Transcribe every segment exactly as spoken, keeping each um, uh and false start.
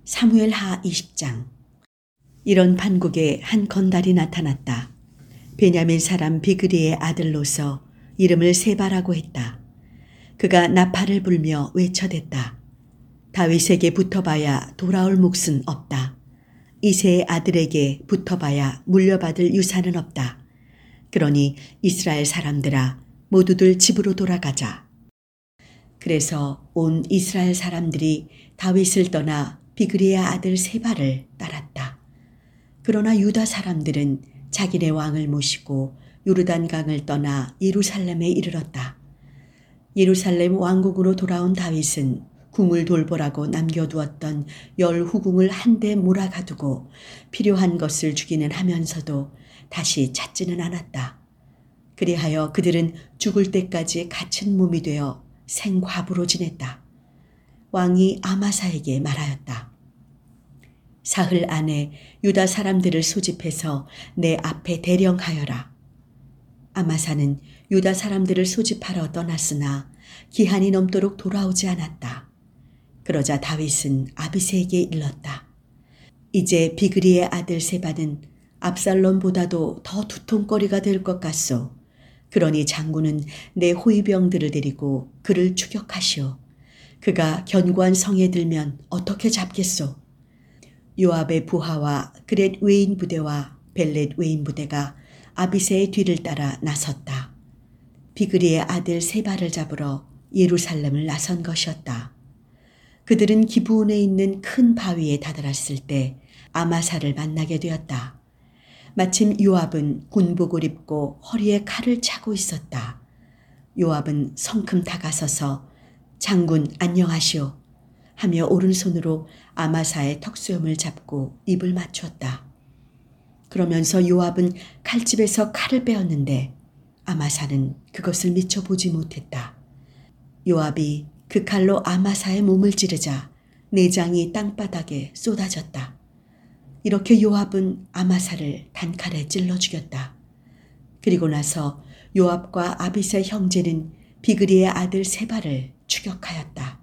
사무엘하 이십 장. 이런 판국에 한 건달이 나타났다. 베냐민 사람 비그리의 아들로서 이름을 세바라고 했다. 그가 나팔을 불며 외쳐댔다. 다윗에게 붙어봐야 돌아올 몫은 없다. 이새의 아들에게 붙어봐야 물려받을 유산은 없다. 그러니 이스라엘 사람들아, 모두들 집으로 돌아가자. 그래서 온 이스라엘 사람들이 다윗을 떠나 비그리의 아들 세바를 따랐다. 그러나 유다 사람들은 자기네 왕을 모시고 요르단강을 떠나 예루살렘에 이르렀다. 예루살렘 왕국으로 돌아온 다윗은 궁을 돌보라고 남겨두었던 열 후궁을 한데 몰아가두고 필요한 것을 주기는 하면서도 다시 찾지는 않았다. 그리하여 그들은 죽을 때까지 갇힌 몸이 되어 생과부로 지냈다. 왕이 아마사에게 말하였다. 사흘 안에 유다 사람들을 소집해서 내 앞에 대령하여라. 아마사는 유다 사람들을 소집하러 떠났으나 기한이 넘도록 돌아오지 않았다. 그러자 다윗은 아비새에게 일렀다. 이제 비그리의 아들 세바는 압살롬보다도 더 두통거리가 될 것 같소. 그러니 장군은 내 호위병들을 데리고 그를 추격하시오. 그가 견고한 성에 들면 어떻게 잡겠소? 요압의 부하와 그렛 외인 부대와 벨렛 외인 부대가 아비새의 뒤를 따라 나섰다. 비그리의 아들 세바를 잡으러 예루살렘을 나선 것이었다. 그들은 기브온에 있는 큰 바위에 다다랐을 때 아마사를 만나게 되었다. 마침 요압은 군복을 입고 허리에 칼을 차고 있었다. 요압은 성큼 다가서서 장군 안녕하시오 하며 오른손으로 아마사의 턱수염을 잡고 입을 맞췄다. 그러면서 요압은 칼집에서 칼을 빼었는데 아마사는 그것을 미처 보지 못했다. 요압이 그 칼로 아마사의 몸을 찌르자 내장이 땅바닥에 쏟아졌다. 이렇게 요압은 아마사를 단칼에 찔러 죽였다. 그리고 나서 요압과 아비새 형제는 비그리의 아들 세바를 추격하였다.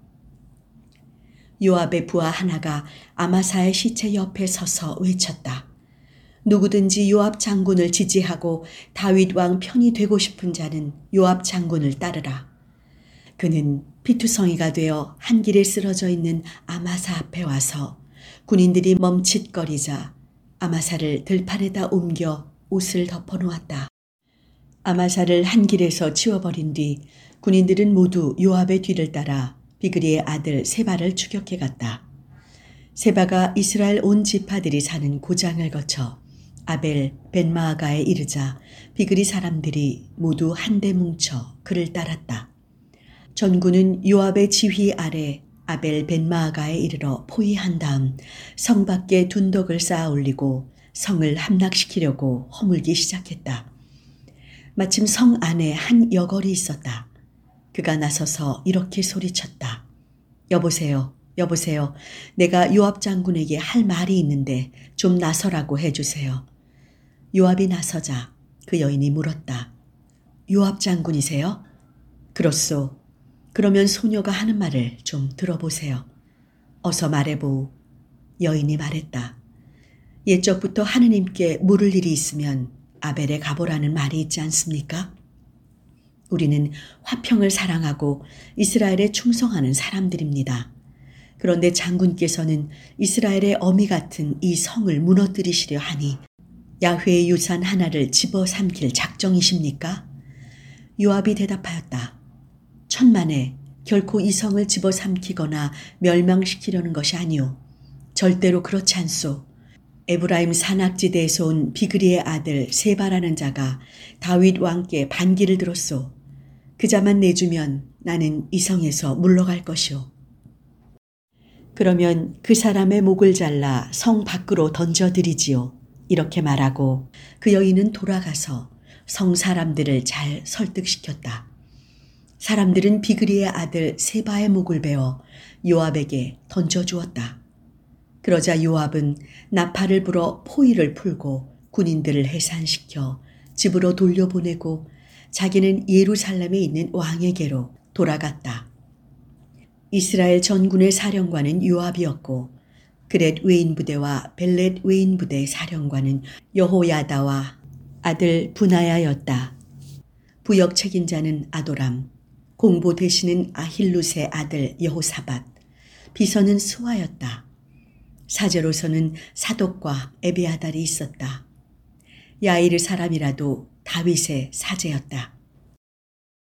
요압의 부하 하나가 아마사의 시체 옆에 서서 외쳤다. 누구든지 요압 장군을 지지하고 다윗 왕 편이 되고 싶은 자는 요압 장군을 따르라. 그는 피투성이가 되어 한 길에 쓰러져 있는 아마사 앞에 와서 군인들이 멈칫거리자 아마사를 들판에다 옮겨 옷을 덮어놓았다. 아마사를 한 길에서 치워버린 뒤 군인들은 모두 요압의 뒤를 따라 비그리의 아들 세바를 추격해 갔다. 세바가 이스라엘 온 지파들이 사는 고장을 거쳐 아벨 벤마아가에 이르자 비그리 사람들이 모두 한데 뭉쳐 그를 따랐다. 전군은 요압의 지휘 아래 아벨 벤마아가에 이르러 포위한 다음 성 밖에 둔덕을 쌓아 올리고 성을 함락시키려고 허물기 시작했다. 마침 성 안에 한 여걸이 있었다. 그가 나서서 이렇게 소리쳤다. 여보세요, 여보세요. 내가 요압 장군에게 할 말이 있는데 좀 나서라고 해주세요. 요압이 나서자 그 여인이 물었다. 요압 장군이세요? 그렇소. 그러면 소녀가 하는 말을 좀 들어보세요. 어서 말해보우. 여인이 말했다. 옛적부터 하느님께 물을 일이 있으면 아벨에 가보라는 말이 있지 않습니까? 우리는 화평을 사랑하고 이스라엘에 충성하는 사람들입니다. 그런데 장군께서는 이스라엘의 어미 같은 이 성을 무너뜨리시려 하니 야훼의 유산 하나를 집어삼킬 작정이십니까? 요압이 대답하였다. 천만에 결코 이 성을 집어삼키거나 멸망시키려는 것이 아니오. 절대로 그렇지 않소. 에브라임 산악지대에서 온 비그리의 아들 세바라는 자가 다윗 왕께 반기를 들었소. 그 자만 내주면 나는 이 성에서 물러갈 것이오. 그러면 그 사람의 목을 잘라 성 밖으로 던져드리지요. 이렇게 말하고 그 여인은 돌아가서 성 사람들을 잘 설득시켰다. 사람들은 비그리의 아들 세바의 목을 베어 요압에게 던져주었다. 그러자 요압은 나팔을 불어 포위를 풀고 군인들을 해산시켜 집으로 돌려보내고 자기는 예루살렘에 있는 왕에게로 돌아갔다. 이스라엘 전군의 사령관은 요압이었고 그렛 외인 부대와 벨렛 외인 부대 사령관은 여호야다와 아들 분하야였다. 부역 책임자는 아도람, 공보 대신은 아힐룻의 아들 여호사밧, 비서는 스와였다. 사제로서는 사독과 에비아달이 있었다. 야이르 사람이라도 다윗의 사제였다.